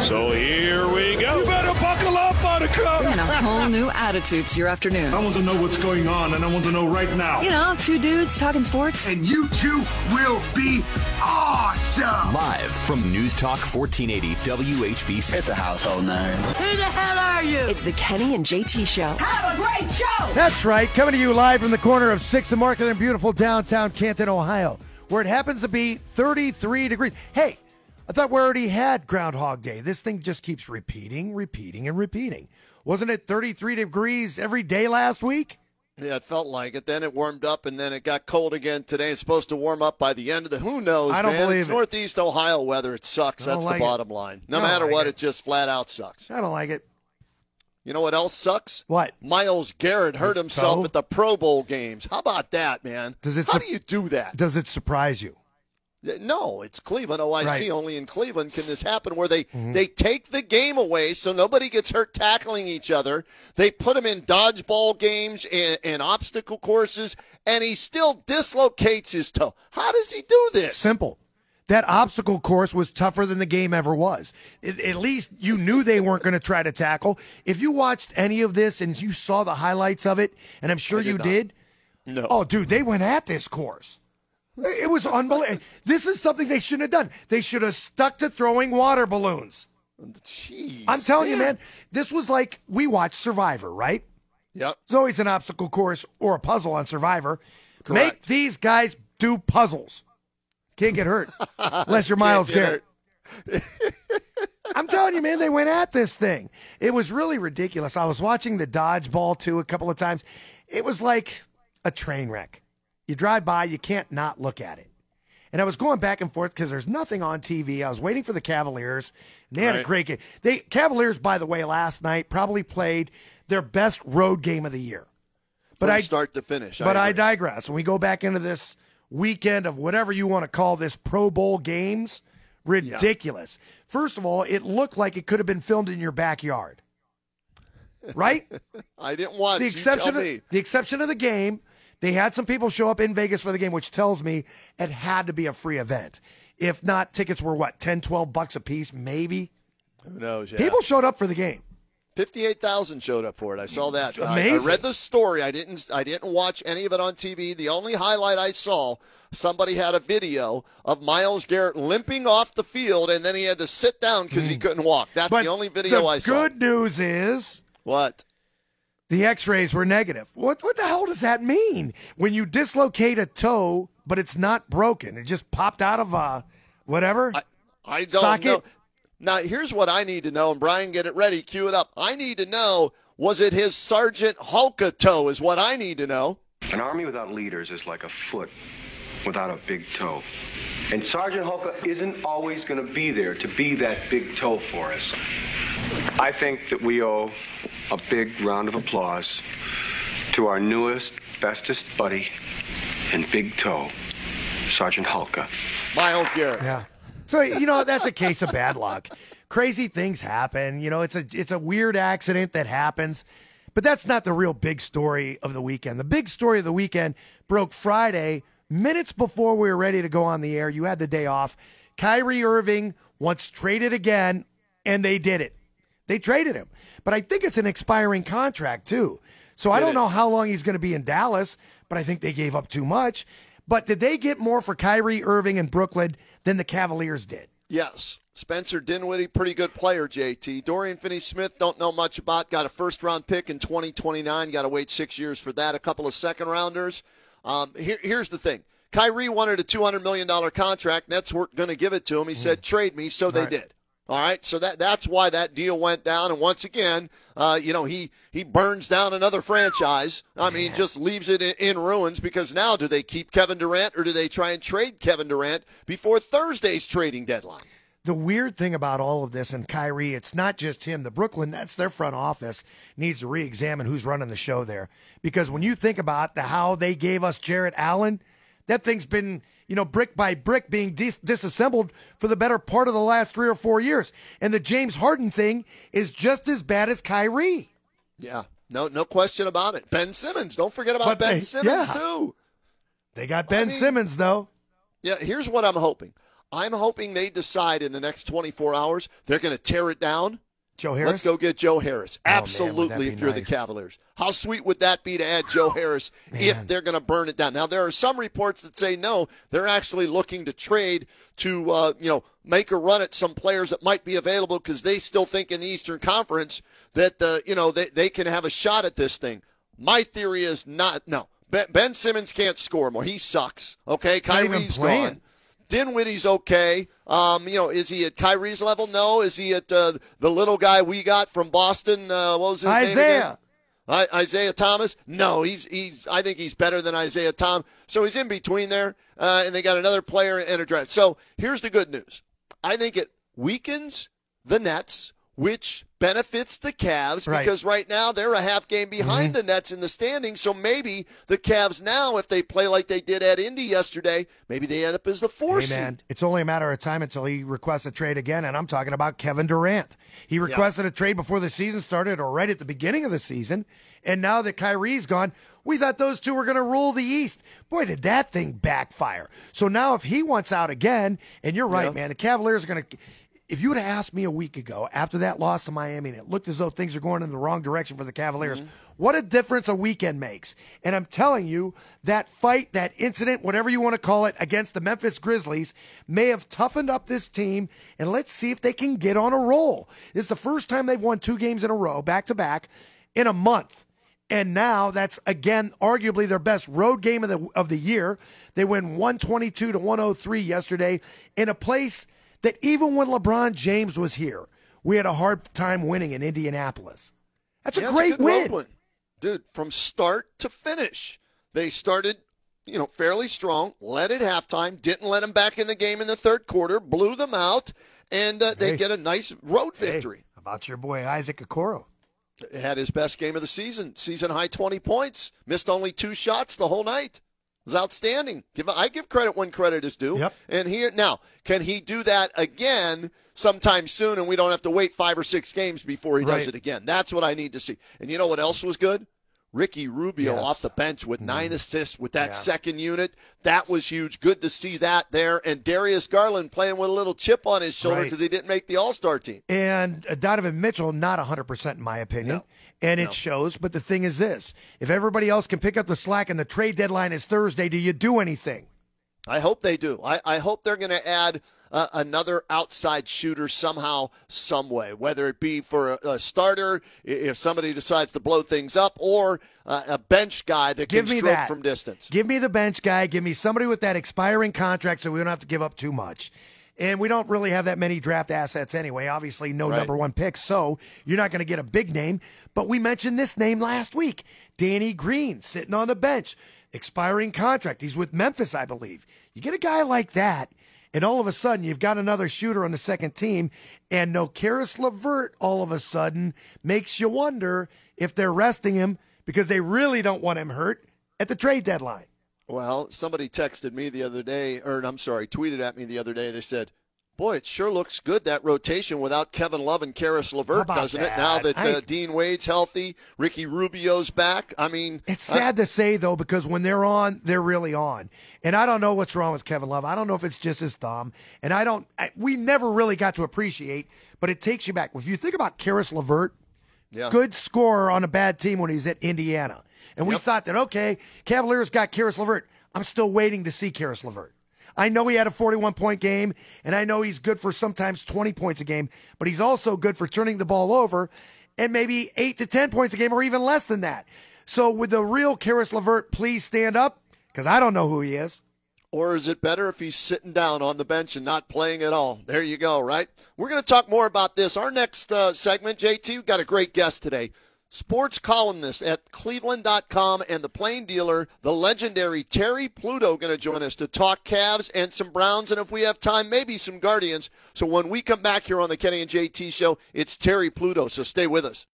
So here we go. You better buckle up, Buttercup. Bringing a whole new attitude to your afternoon. I want to know what's going on, and I want to know right now. You know, two dudes talking sports. And you two will be awesome. Live from News Talk 1480 WHBC. It's a household name. Who the hell are you? It's the Kenny and JT Show. Have a great show. That's right. Coming to you live from the corner of 6th and Market in beautiful downtown Canton, Ohio, where it happens to be 33 degrees. Hey, I thought we already had Groundhog Day. This thing just keeps repeating. Wasn't it 33 degrees every day last week? Yeah, it felt like it. Then it warmed up, and then it got cold again today. It's supposed to warm up by the end of the. Who knows, I don't man? believe it's it. Northeast Ohio weather. It sucks. That's the bottom line. No matter what, it just flat out sucks. I don't like it. You know what else sucks? What? Myles Garrett hurt himself at the Pro Bowl games. How about that, man? How do you do that? Does it surprise you? No, it's Cleveland, OIC. Right. Only in Cleveland can this happen where they take the game away so nobody gets hurt tackling each other. They put him in dodgeball games and obstacle courses, and he still dislocates his toe. How does he do this? Simple. That obstacle course was tougher than the game ever was. At least you knew they weren't going to try to tackle. If you watched any of this and you saw the highlights of it, and I'm sure you did. No. Oh, dude, they went at this course. It was unbelievable. This is something they shouldn't have done. They should have stuck to throwing water balloons. Jeez. I'm telling you, man, this was like we watched Survivor, right? Yep. It's always an obstacle course or a puzzle on Survivor. Correct. Make these guys do puzzles. Can't get hurt unless you're Myles Garrett. I'm telling you, man, they went at this thing. It was really ridiculous. I was watching the dodgeball, too, a couple of times. It was like a train wreck. You drive by, you can't not look at it. And I was going back and forth because there's nothing on TV. I was waiting for the Cavaliers. And they had a great game. Cavaliers, by the way, last night probably played their best road game of the year. From start to finish. I digress. When we go back into this weekend of whatever you want to call this Pro Bowl games, ridiculous. Yeah. First of all, it looked like it could have been filmed in your backyard. Right? I didn't watch. The exception of the game. They had some people show up in Vegas for the game, which tells me it had to be a free event. If not, tickets were what, $10, $12 a piece, maybe? Who knows? Yeah. People showed up for the game. 58,000 showed up for it. I saw that. Amazing. I read the story. I didn't watch any of it on TV. The only highlight I saw, somebody had a video of Myles Garrett limping off the field, and then he had to sit down because he couldn't walk. That's the only video I saw. The good news is what? The X-rays were negative. What the hell does that mean? When you dislocate a toe, but it's not broken, it just popped out of whatever. I don't know. Now, here's what I need to know, and Brian, get it ready, cue it up. I need to know, was it his Sergeant Hulka toe is what I need to know. An army without leaders is like a foot without a big toe. And Sergeant Hulka isn't always going to be there to be that big toe for us. I think that we owe a big round of applause to our newest, bestest buddy and big toe, Sergeant Hulka. Myles Garrett. Yeah. So, that's a case of bad luck. Crazy things happen. It's a weird accident that happens. But that's not the real big story of the weekend. The big story of the weekend broke Friday, minutes before we were ready to go on the air. You had the day off. Kyrie Irving wants traded again, and they did it. They traded him. But I think it's an expiring contract, too. So I don't know how long he's going to be in Dallas, but I think they gave up too much. But did they get more for Kyrie Irving in Brooklyn than the Cavaliers did? Yes. Spencer Dinwiddie, pretty good player, JT. Dorian Finney-Smith, don't know much about. Got a first-round pick in 2029. Got to wait 6 years for that. A couple of second-rounders. Here's the thing. Kyrie wanted a $200 million contract. Nets weren't going to give it to him. He said, trade me, so they did. All right, so that's why that deal went down. And once again, he burns down another franchise. I mean, just leaves it in ruins because now do they keep Kevin Durant or do they try and trade Kevin Durant before Thursday's trading deadline? The weird thing about all of this, and Kyrie, it's not just him. The Brooklyn Nets, their front office needs to re-examine who's running the show there. Because when you think about how they gave us Jarrett Allen, that thing's been, brick by brick being disassembled for the better part of the last 3 or 4 years. And the James Harden thing is just as bad as Kyrie. Yeah, no question about it. Ben Simmons, don't forget about Ben Simmons, too. They got Ben Simmons, though. Yeah, here's what I'm hoping. I'm hoping they decide in the next 24 hours they're going to tear it down. Joe Harris? Let's go get Joe Harris. Oh, man, Absolutely, would that be if you're the nice. Cavaliers. How sweet would that be to add Joe Harris if they're going to burn it down? Now, there are some reports that say no, they're actually looking to trade to, make a run at some players that might be available because they still think in the Eastern Conference that, they can have a shot at this thing. My theory is no. Ben Simmons can't score more. He sucks. Okay, Not even Kyrie's playing. gone. Dinwiddie's okay. Is he at Kyrie's level? No. Is he at the little guy we got from Boston? What was his name again? Isaiah Thomas? No, he's. I think he's better than Isaiah Thomas. So he's in between there, and they got another player in a draft. So here's the good news. I think it weakens the Nets, which benefits the Cavs because right now they're a half game behind the Nets in the standings. So maybe the Cavs now, if they play like they did at Indy yesterday, maybe they end up as the 4 Hey, seed. man, it's only a matter of time until he requests a trade again, and I'm talking about Kevin Durant. He requested a trade before the season started or right at the beginning of the season, and now that Kyrie's gone, we thought those two were going to rule the East. Boy, did that thing backfire. So now if he wants out again, and you're right, man, the Cavaliers are going to – if you would have asked me a week ago after that loss to Miami and it looked as though things are going in the wrong direction for the Cavaliers, what a difference a weekend makes. And I'm telling you, that fight, that incident, whatever you want to call it, against the Memphis Grizzlies may have toughened up this team, and let's see if they can get on a roll. This is the first time they've won 2 games in a row, back-to-back, in a month. And now that's, again, arguably their best road game of the year. They win 122-103 yesterday in a place that even when LeBron James was here, we had a hard time winning in Indianapolis. That's a great win. Dude, from start to finish. They started, fairly strong, led at halftime, didn't let them back in the game in the third quarter, blew them out, and they get a nice road victory. How about your boy Isaac Okoro? Had his best game of the season high 20 points, missed only 2 shots the whole night. It was outstanding. I give credit when credit is due. Yep. And now, can he do that again sometime soon and we don't have to wait 5 or 6 games before he does it again? That's what I need to see. And you know what else was good? Ricky Rubio off the bench with 9 assists with that second unit. That was huge. Good to see that there. And Darius Garland playing with a little chip on his shoulder because he didn't make the All-Star team. And Donovan Mitchell, not 100% in my opinion. And it shows. But the thing is this. If everybody else can pick up the slack and the trade deadline is Thursday, do you do anything? I hope they do. I hope they're going to add another outside shooter somehow, some way, whether it be for a starter, if somebody decides to blow things up, or a bench guy that can stroke from distance. Give me the bench guy. Give me somebody with that expiring contract so we don't have to give up too much. And we don't really have that many draft assets anyway. Obviously, no number 1 picks, so you're not going to get a big name. But we mentioned this name last week. Danny Green, sitting on the bench, expiring contract. He's with Memphis, I believe. You get a guy like that, and all of a sudden you've got another shooter on the second team, and no Karis LeVert all of a sudden makes you wonder if they're resting him because they really don't want him hurt at the trade deadline. Well, somebody texted me the other day, tweeted at me the other day. They said, boy, it sure looks good, that rotation without Kevin Love and Karis LeVert, doesn't it? Now that Dean Wade's healthy, Ricky Rubio's back. I mean, it's sad to say, though, because when they're on, they're really on. And I don't know what's wrong with Kevin Love. I don't know if it's just his thumb. And we never really got to appreciate, but it takes you back. If you think about Karis LeVert, good scorer on a bad team when he's at Indiana. And we thought that, okay, Cavaliers got Karis LeVert. I'm still waiting to see Karis LeVert. I know he had a 41-point game, and I know he's good for sometimes 20 points a game, but he's also good for turning the ball over and maybe 8 to 10 points a game or even less than that. So would the real Karis LeVert please stand up? Because I don't know who he is. Or is it better if he's sitting down on the bench and not playing at all? There you go, right? We're going to talk more about this. Our next segment, JT, we've got a great guest today. Sports columnist at Cleveland.com and the Plain Dealer, the legendary Terry Pluto, going to join us to talk Cavs and some Browns, and if we have time, maybe some Guardians. So when we come back here on the Kenny and JT Show, it's Terry Pluto, so stay with us.